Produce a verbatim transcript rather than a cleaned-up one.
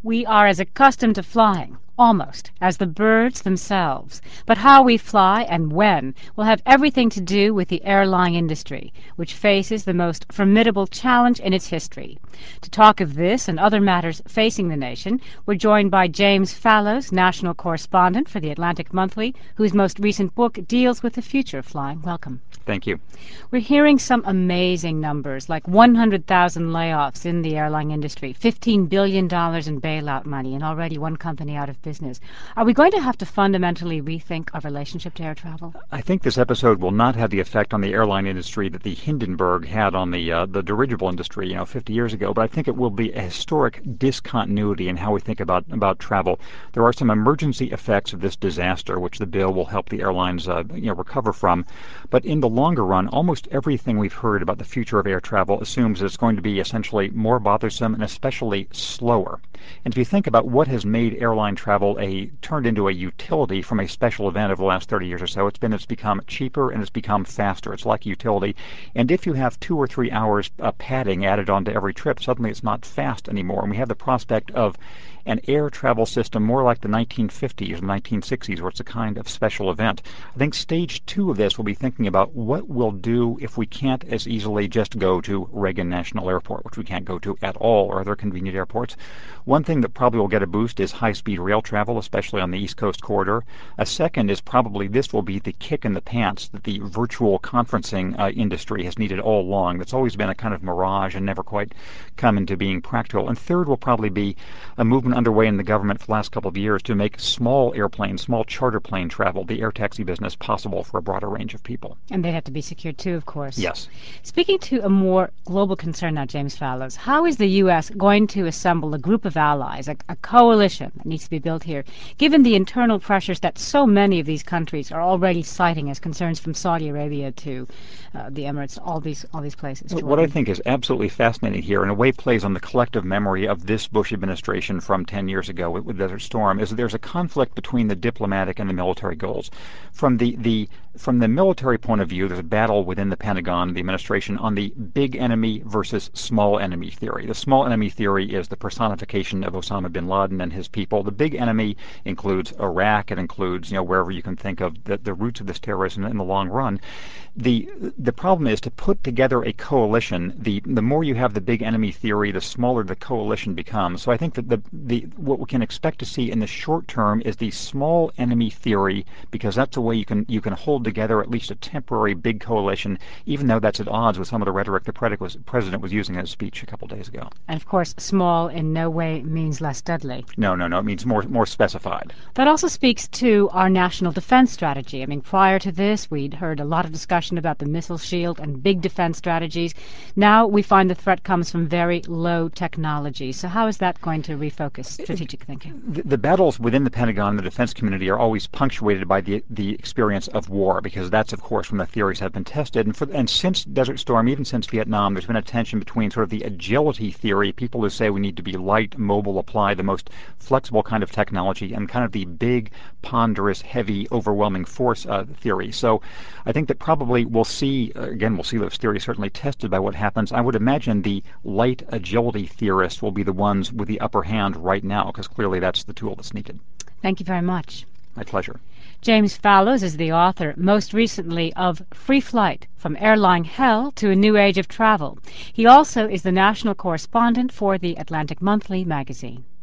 We are as accustomed to flying, almost, as the birds themselves. But how we fly and when will have everything to do with the airline industry, which faces the most formidable challenge in its history. To talk of this and other matters facing the nation, we're joined by James Fallows, national correspondent for the Atlantic Monthly, whose most recent book deals with the future of flying. Welcome. Thank you. We're hearing some amazing numbers, like one hundred thousand layoffs in the airline industry, fifteen billion dollars in bailout money, and already one company out of business. Are we going to have to fundamentally rethink our relationship to air travel? I think this episode will not have the effect on the airline industry that the Hindenburg had on the uh, the dirigible industry, you know, fifty years ago. But I think it will be a historic discontinuity in how we think about about travel. There are some emergency effects of this disaster, which the bill will help the airlines, uh, you know, recover from. But in the longer run, almost everything we've heard about the future of air travel assumes that it's going to be essentially more bothersome and especially slower. And if you think about what has made airline travel a turned into a utility from a special event over the last thirty years or so, it's been it's become cheaper and it's become faster. It's like a utility. And if you have two or three hours uh, padding added onto every trip, suddenly it's not fast anymore. And we have the prospect of an air travel system more like the nineteen fifties or nineteen sixties, where it's a kind of special event. I think stage two of this will be thinking about what we'll do if we can't as easily just go to Reagan National Airport, which we can't go to at all, or other convenient airports. One thing that probably will get a boost is high-speed rail travel, especially on the East Coast corridor. A second is probably this will be the kick in the pants that the virtual conferencing uh, industry has needed all along. That's always been a kind of mirage and never quite come into being practical. And third will probably be a movement underway in the government for the last couple of years to make small airplanes, small charter plane travel, the air taxi business, possible for a broader range of people. And they'd have to be secured too, of course. Yes. Speaking to a more global concern now, James Fallows, how is the U S going to assemble a group of allies, a, a coalition that needs to be built here, given the internal pressures that so many of these countries are already citing as concerns, from Saudi Arabia to uh, the Emirates, all these all these places? Jordan. What I think is absolutely fascinating here, in a way plays on the collective memory of this Bush administration from ten years ago with, with Desert Storm, is that there's a conflict between the diplomatic and the military goals. From the, the from the military point of view, there's a battle within the Pentagon, the administration, on the big enemy versus small enemy theory. The small enemy theory is the personification of Osama bin Laden and his people. The big enemy includes Iraq. It includes, you know, wherever you can think of the, the roots of this terrorism in the long run. The the problem is to put together a coalition. The the more you have the big enemy theory, the smaller the coalition becomes. So I think that the the what we can expect to see in the short term is the small enemy theory, because that's a way you can you can hold together at least a temporary big coalition, even though that's at odds with some of the rhetoric the president was using in his speech a couple days ago. And of course, small in no way means less deadly. No, no, no. It means more more specified. That also speaks to our national defense strategy. I mean, prior to this, we'd heard a lot of discussion about the missile shield and big defense strategies. Now we find the threat comes from very low technology. So how is that going to refocus strategic thinking? The, the battles within the Pentagon and the defense community are always punctuated by the the experience of war, because that's, of course, when the theories have been tested. And, for, and since Desert Storm, even since Vietnam, there's been a tension between sort of the agility theory, people who say we need to be light, mobile, apply the most flexible kind of technology, and kind of the big, ponderous, heavy, overwhelming force uh, theory. So I think that probably we'll see, uh, again, we'll see those theories certainly tested by what happens. I would imagine the light agility theorists will be the ones with the upper hand right now, because clearly that's the tool that's needed. Thank you very much. My pleasure. James Fallows is the author, most recently, of Free Flight, From Airline Hell to a New Age of Travel. He also is the national correspondent for the Atlantic Monthly magazine.